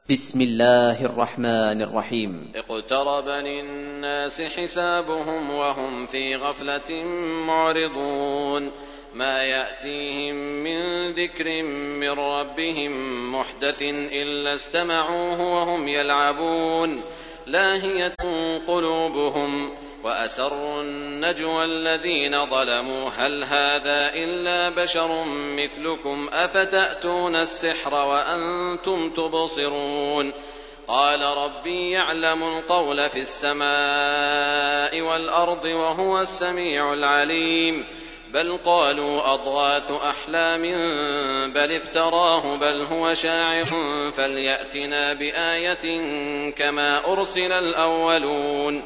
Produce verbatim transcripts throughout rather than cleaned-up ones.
بسم الله الرحمن الرحيم. اقترب للناس حسابهم وهم في غفلة معرضون ما يأتيهم من ذكر من ربهم محدث إلا استمعوه وهم يلعبون لاهية قلوبهم وأسروا النجوى الذين ظلموا هل هذا إلا بشر مثلكم أفتأتون السحر وأنتم تبصرون قال ربي يعلم القول في السماء والأرض وهو السميع العليم بل قالوا أضغاث أحلام بل افتراه بل هو شاعر فليأتنا بآية كما أرسل الأولون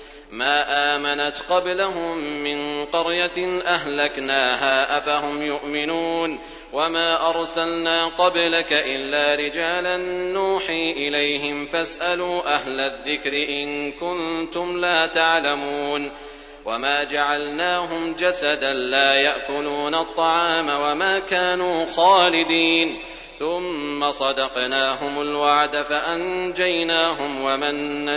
ما آمنت قبلهم من قرية أهلكناها أفهم يؤمنون وما أرسلنا قبلك إلا رجالا نوحي إليهم فاسألوا أهل الذكر إن كنتم لا تعلمون وما جعلناهم جسدا لا يأكلون الطعام وما كانوا خالدين ثم صدقناهم الوعد فأنجيناهم ومن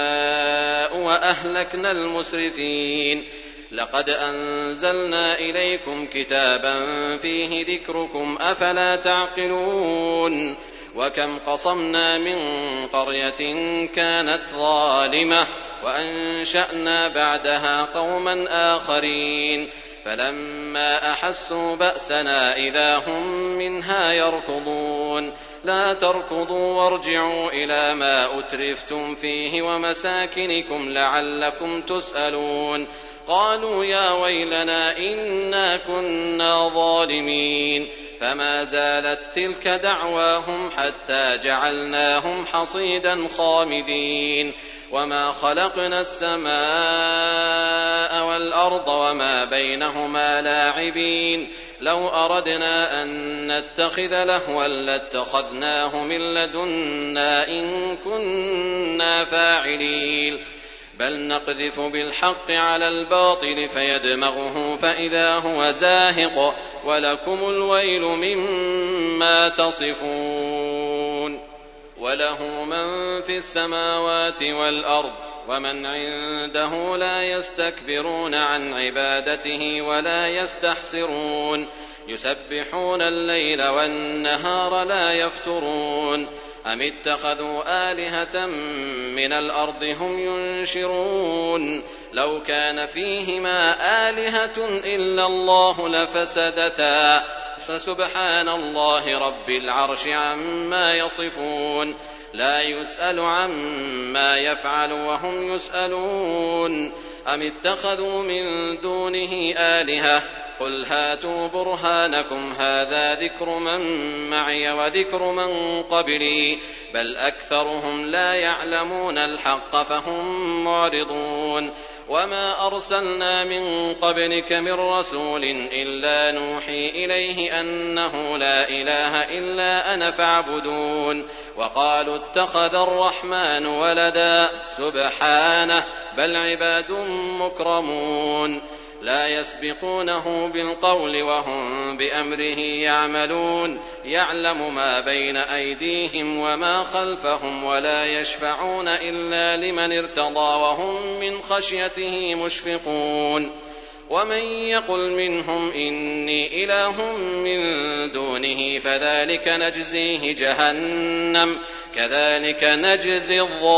نشاء وأهلكنا المسرفين لقد أنزلنا إليكم كتابا فيه ذكركم أفلا تعقلون وكم قصمنا من قرية كانت ظالمة وأنشأنا بعدها قوما آخرين فلما أحسوا بأسنا إذا هم منها يركضون لا تركضوا وارجعوا إلى ما أترفتم فيه ومساكنكم لعلكم تسألون قالوا يا ويلنا إنا كنا ظالمين فما زالت تلك دعواهم حتى جعلناهم حصيدا خامدين وما خلقنا السماء والأرض وما بينهما لاعبين لو أردنا أن نتخذ لهوا لاتخذناه من لدنا إن كنا فاعلين بل نقذف بالحق على الباطل فيدمغه فإذا هو زاهق ولكم الويل مما تصفون وله من في السماوات والأرض ومن عنده لا يستكبرون عن عبادته ولا يستحسرون يسبحون الليل والنهار لا يفترون أم اتخذوا آلهة من الأرض هم ينشرون لو كان فيهما آلهة إلا الله لفسدتا فسبحان الله رب العرش عما يصفون لا يسأل عما يفعل وهم يسألون أم اتخذوا من دونه آلهة قل هاتوا برهانكم هذا ذكر من معي وذكر من قبلي بل أكثرهم لا يعلمون الحق فهم معرضون وما أرسلنا من قبلك من رسول إلا نوحي إليه أنه لا إله إلا أنا فاعبدون وقالوا اتخذ الرحمن ولدا سبحانه بل عباد مكرمون لا يسبقونه بالقول وهم بأمره يعملون يعلم ما بين أيديهم وما خلفهم ولا يشفعون إلا لمن ارتضى وهم من خشيته مشفقون ومن يقل منهم إني إله من دونه فذلك نجزيه جهنم كذلك نجزي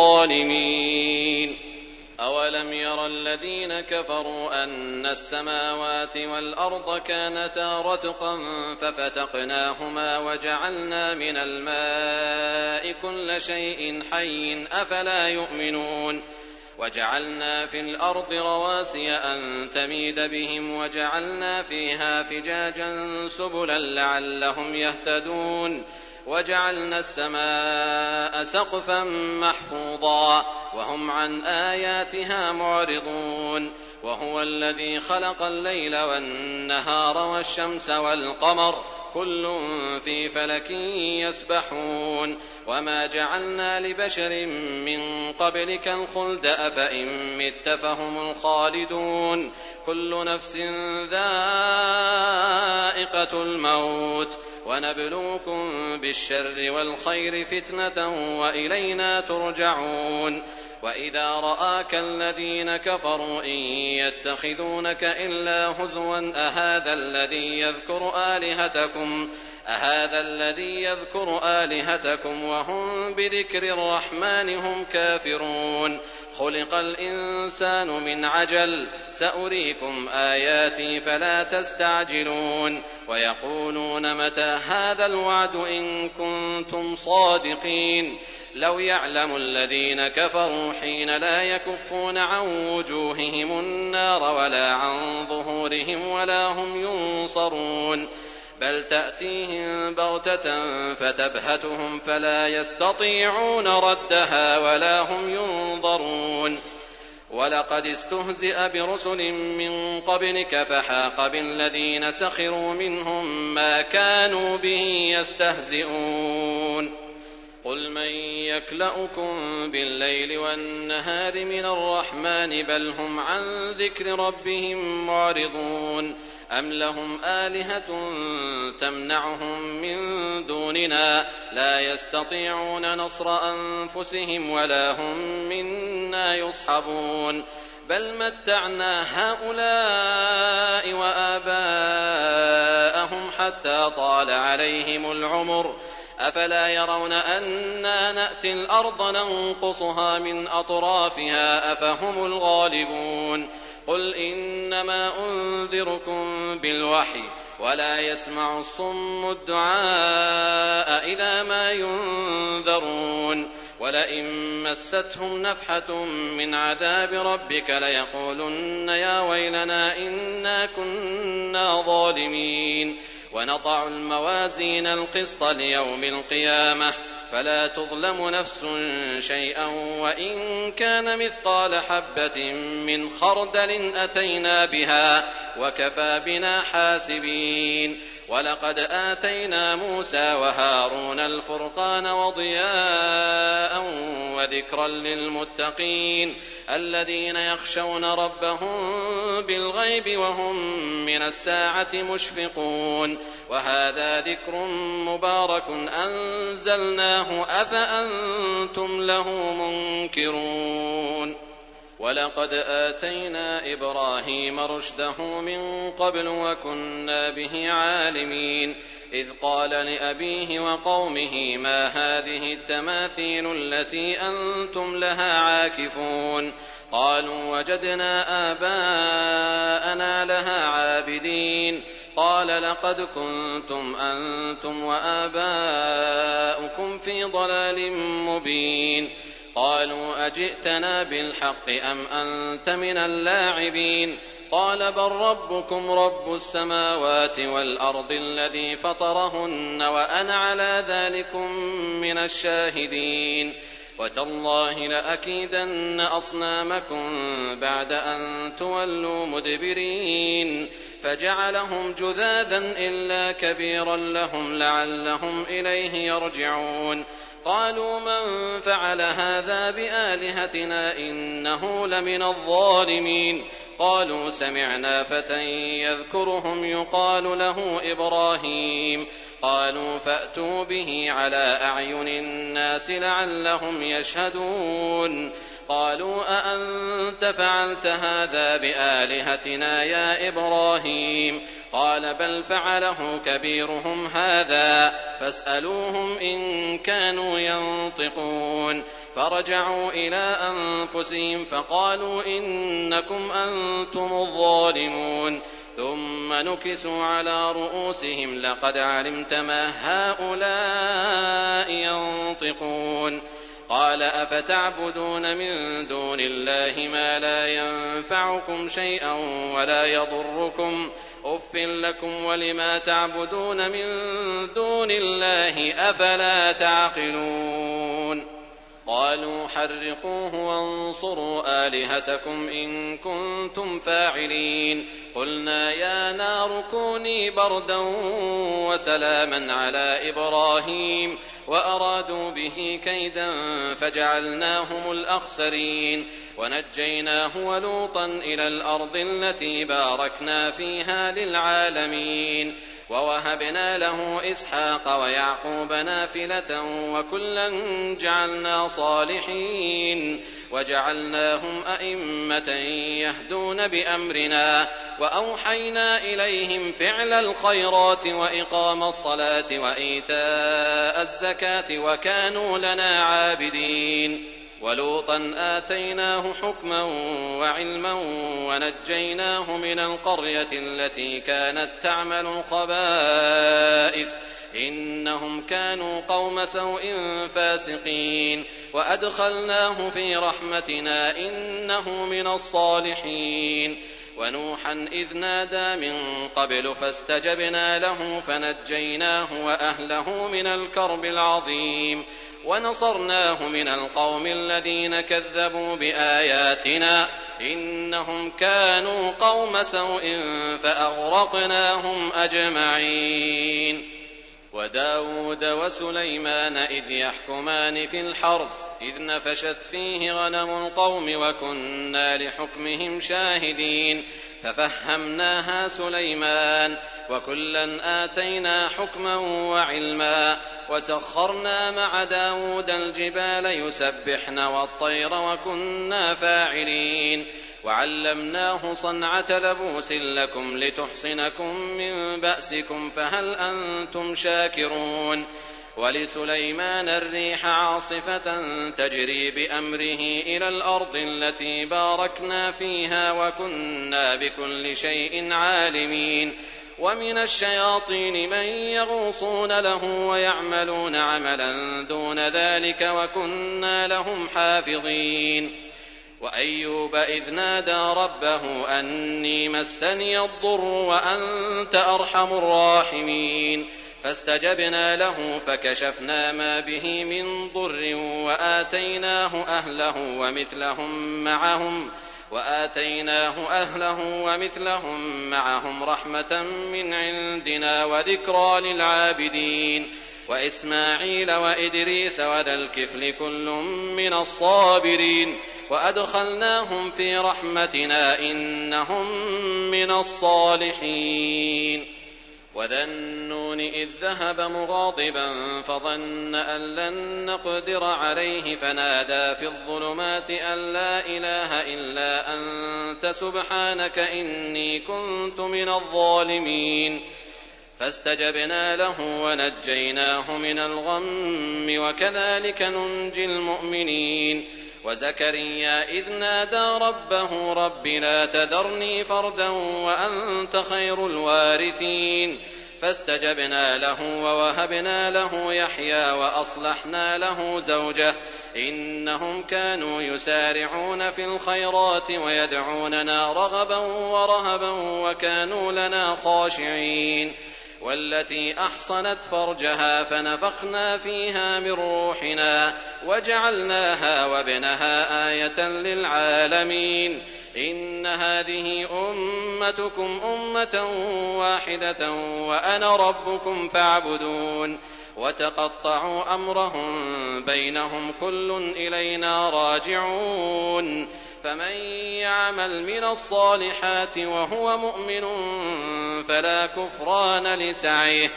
الظالمين أولم ير الذين كفروا أن السماوات والأرض كانتا رتقا ففتقناهما وجعلنا من الماء كل شيء حي أفلا يؤمنون وجعلنا في الأرض رواسي أن تميد بهم وجعلنا فيها فجاجا سبلا لعلهم يهتدون وجعلنا السماء سقفا محفوظا وهم عن آياتها معرضون وهو الذي خلق الليل والنهار والشمس والقمر كل في فلك يسبحون وما جعلنا لبشر من قبلك الخلد أفإن مت فهم الخالدون كل نفس ذائقة الموت ونبلوكم بالشر والخير فتنة وإلينا ترجعون وإذا رآك الذين كفروا إن يتخذونك إلا هزوا أهذا الذي يذكر آلهتكم أهذا الذي يذكر آلهتكم وهم بذكر الرحمن هم كافرون خلق الإنسان من عجل سأريكم آياتي فلا تستعجلون ويقولون متى هذا الوعد إن كنتم صادقين لو يعلم الذين كفروا حين لا يكفون عن وجوههم النار ولا عن ظهورهم ولا هم ينصرون بل تأتيهم بغتة فتبهتهم فلا يستطيعون ردها ولا هم ينظرون ولقد استهزئ برسل من قبلك فحاق بالذين سخروا منهم ما كانوا به يستهزئون قل من يكلؤكم بالليل والنهار من الرحمن بل هم عن ذكر ربهم معرضون أم لهم آلهة تمنعهم من دوننا لا يستطيعون نصر أنفسهم ولا هم منا يصحبون بل متعنا هؤلاء وآباءهم حتى طال عليهم العمر أفلا يرون أنا نأتي الأرض ننقصها من أطرافها أفهم الغالبون قل إنما أنذركم بالوحي ولا يسمع الصم الدعاء إذا ما ينذرون ولئن مستهم نفحة من عذاب ربك ليقولن يا ويلنا إنا كنا ظالمين ونضع الموازين القسط ليوم القيامة فلا تظلم نفس شيئا وإن كان مثقال حبة من خردل أتينا بها وكفى بنا حاسبين ولقد آتينا موسى وهارون الفرقان وضياء وذكرا للمتقين الذين يخشون ربهم بالغيب وهم من الساعة مشفقون وهذا ذكر مبارك أنزلناه أفأنتم له منكرون ولقد آتينا إبراهيم رشده من قبل وكنا به عالمين إذ قال لأبيه وقومه ما هذه التماثيل التي أنتم لها عاكفون قالوا وجدنا آباءنا لها عابدين قال لقد كنتم أنتم وآباؤكم في ضلال مبين قالوا أجئتنا بالحق أم أنت من اللاعبين قال بل ربكم رب السماوات والأرض الذي فطرهن وأنا على ذلكم من الشاهدين وتالله لأكيدن أصنامكم بعد أن تولوا مدبرين فجعلهم جذاذا إلا كبيرا لهم لعلهم إليه يرجعون قالوا من فعل هذا بآلهتنا إنه لمن الظالمين قالوا سمعنا فتى يذكرهم يقال له إبراهيم قالوا فأتوا به على أعين الناس لعلهم يشهدون قالوا أأنت فعلت هذا بآلهتنا يا إبراهيم قال بل فعله كبيرهم هذا فاسألوهم إن كانوا ينطقون فرجعوا إلى أنفسهم فقالوا إنكم أنتم الظالمون ثم نكسوا على رؤوسهم لقد علمت ما هؤلاء ينطقون قال أفتعبدون من دون الله ما لا ينفعكم شيئا ولا يضركم أف لكم ولما تعبدون من دون الله أفلا تعقلون قالوا حرقوه وانصروا آلهتكم إن كنتم فاعلين قلنا يا نار كوني بردا وسلاما على إبراهيم وأرادوا به كيدا فجعلناهم الأخسرين ونجيناه ولوطا إلى الأرض التي باركنا فيها للعالمين ووهبنا له إسحاق ويعقوب نافلة وكلا جعلنا صالحين وجعلناهم أئمة يهدون بأمرنا وأوحينا إليهم فعل الخيرات وإقام الصلاة وإيتاء الزكاة وكانوا لنا عابدين ولوطا آتيناه حكما وعلما ونجيناه من القرية التي كانت تعمل الخبائث إنهم كانوا قوم سوء فاسقين وأدخلناه في رحمتنا إنه من الصالحين ونوحا إذ نادى من قبل فاستجبنا له فنجيناه وأهله من الكرب العظيم ونصرناه من القوم الذين كذبوا بآياتنا إنهم كانوا قوم سوء فأغرقناهم أجمعين وداود وسليمان إذ يحكمان في الحرث إذ نفشت فيه غنم القوم وكنا لحكمهم شاهدين ففهمناها سليمان وكلا آتينا حكما وعلما وسخرنا مع داود الجبال يسبحن والطير وكنا فاعلين وعلمناه صنعة لبوس لكم لتحصنكم من بأسكم فهل أنتم شاكرون ولسليمان الريح عاصفة تجري بأمره إلى الأرض التي باركنا فيها وكنا بكل شيء عالمين ومن الشياطين من يغوصون له ويعملون عملا دون ذلك وكنا لهم حافظين وأيوب إذ نادى ربه أني مسني الضر وأنت أرحم الراحمين فاستجبنا له فكشفنا ما به من ضر وآتيناه أهله ومثلهم معهم وآتيناه أهله ومثلهم معهم رحمة من عندنا وذكرى للعابدين وإسماعيل وإدريس وذا الكفل كل من الصابرين وأدخلناهم في رحمتنا إنهم من الصالحين وذا النون إذ ذهب مغاضبا فظن أن لن نقدر عليه فنادى في الظلمات أن لا إله إلا أنت سبحانك إني كنت من الظالمين فاستجبنا له ونجيناه من الغم وكذلك ننجي المؤمنين وزكريا إذ نادى ربه رب لا تذرني فردا وأنت خير الوارثين فاستجبنا له ووهبنا له يحيى وأصلحنا له زوجه إنهم كانوا يسارعون في الخيرات ويدعوننا رغبا ورهبا وكانوا لنا خاشعين والتي أحصنت فرجها فنفخنا فيها من روحنا وجعلناها وابنها آية للعالمين إن هذه أمتكم أمة واحدة وأنا ربكم فاعبدون وتقطعوا أمرهم بينهم كل إلينا راجعون فمن يعمل من الصالحات وهو مؤمن فلا كفران لسعيه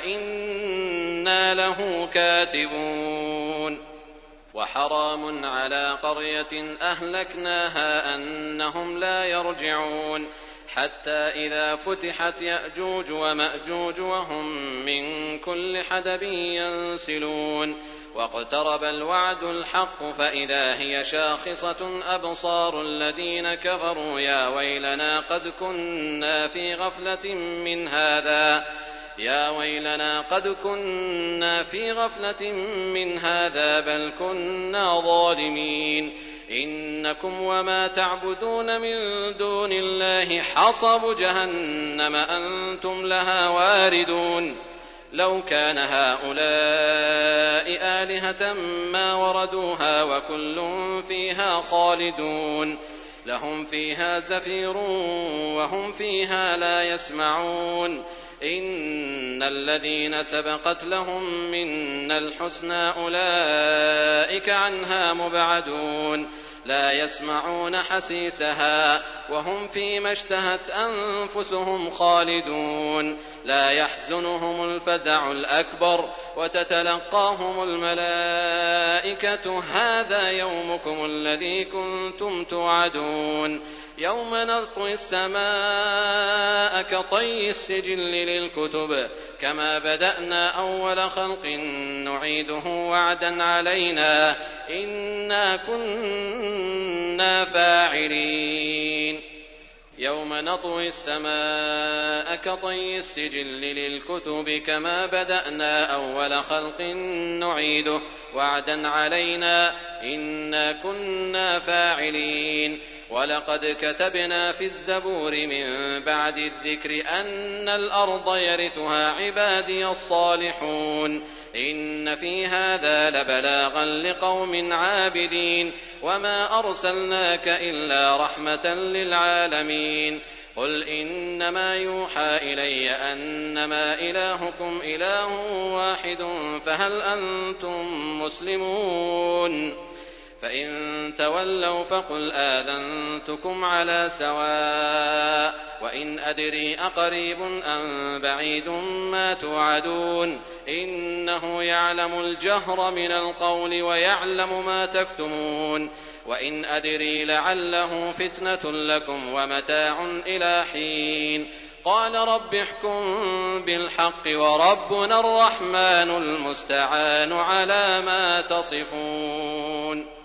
وإنا له كاتبون وحرام على قرية أهلكناها أنهم لا يرجعون حتى إذا فتحت يأجوج ومأجوج وهم من كل حدب ينسلون واقترب الوعد الحق فإذا هي شاخصة أبصار الذين كفروا يا ويلنا قد كنا في غفلة من هذا يا ويلنا قد كنا في غفلة من هذا بل كنا ظالمين إنكم وما تعبدون من دون الله حصب جهنم أنتم لها واردون لو كان هؤلاء آلهة ما وردوها وكل فيها خالدون لهم فيها زفير وهم فيها لا يسمعون إن الذين سبقت لهم منا الحسنى أولئك عنها مبعدون لا يسمعون حسيسها وهم فيما اشتهت أنفسهم خالدون لا يحزنهم الفزع الأكبر وتتلقاهم الملائكة هذا يومكم الذي كنتم توعدون يوم نطوي السماء كطي السجل للكتب كما بدأنا أول خلق نعيده وعدا علينا إنا كنا فاعلين يوم نطوي السماء كطي السجل للكتب كما بدأنا أول خلق نعيده وعدا علينا إنا كنا فاعلين ولقد كتبنا في الزبور من بعد الذكر أن الأرض يرثها عبادي الصالحون إن في هذا لبلاغا لقوم عابدين وما أرسلناك إلا رحمة للعالمين قل إنما يوحى إلي أنما إلهكم إله واحد فهل أنتم مسلمون فإن تولوا فقل آذنتكم على سواء وإن أدري أقريب أم بعيد ما توعدون إنه يعلم الجهر من القول ويعلم ما تكتمون وإن أدري لعله فتنة لكم ومتاع إلى حين قال رب احكم بالحق وربنا الرحمن المستعان على ما تصفون.